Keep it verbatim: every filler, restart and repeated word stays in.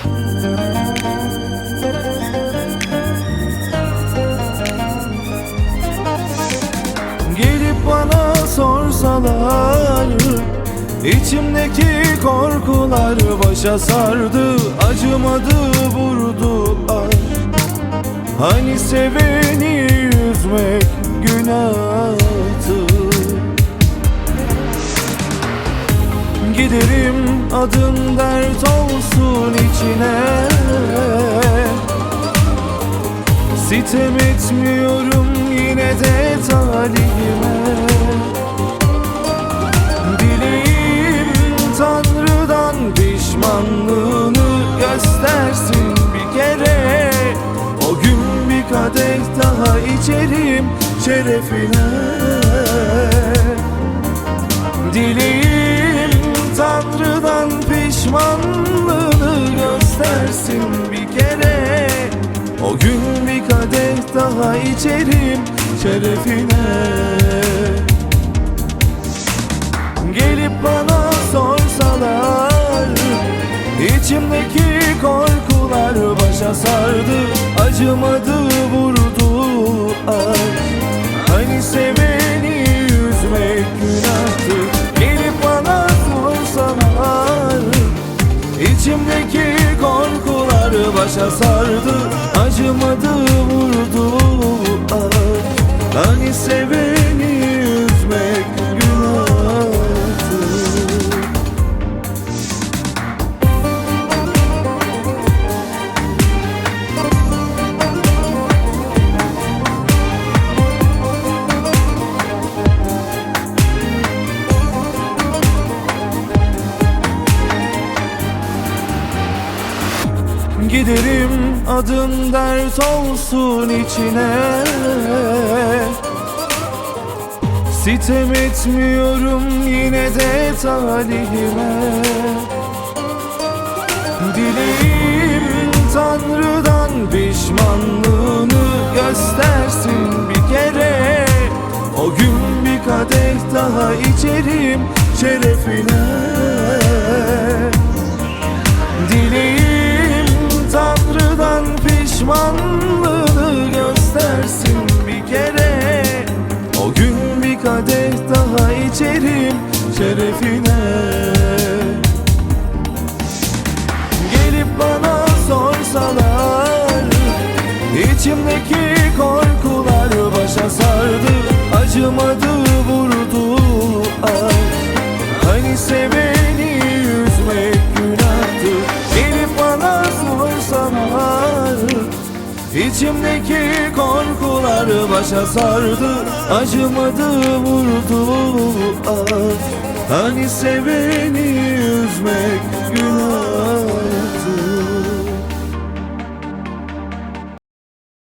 Gelip bana sorsalar, İçimdeki korkular başa sardı, acımadı, vurdu ay. Hani seveni üzmek günahtı. Giderim adım dert olsun içine, sitem etmiyorum yine de talihime. Dileğim Tanrı'dan pişmanlığını göstersin bir kere. O gün bir kadeh daha içerim şerefine. Dileğim Tanrı'dan pişmanlığını göstersin bir kere. O gün bir kadeh daha içerim şerefine. Gelip bana sorsalar, İçimdeki korkular başa sardı, acımadı, vurdu ay. Hani seveni üzmek günahtı. Gelip bana sorsalar, İçimdeki korkular başa sardı, acımadı, vurdu ay. Hani seveni üzmek günahtı. Giderim adım dert olsun içine, sitem etmiyorum yine de talihime. Dileğim Tanrı'dan pişmanlığını göstersin bir kere. O gün bir kadeh daha içerim şerefine. Dileğim Tanrı'dan pişmanlığını göstersin bir kere. O gün bir kadeh daha içerim şerefine. Gelip bana sorsalar, İçimdeki korkular başa sardı, acımadı, vurdu ay. Hani seveni üzmek günahtı. Gelip bana sorsalar, İçimdeki korkular başa sardı, acımadı, vurdu ay. Hani seveni üzmek günah.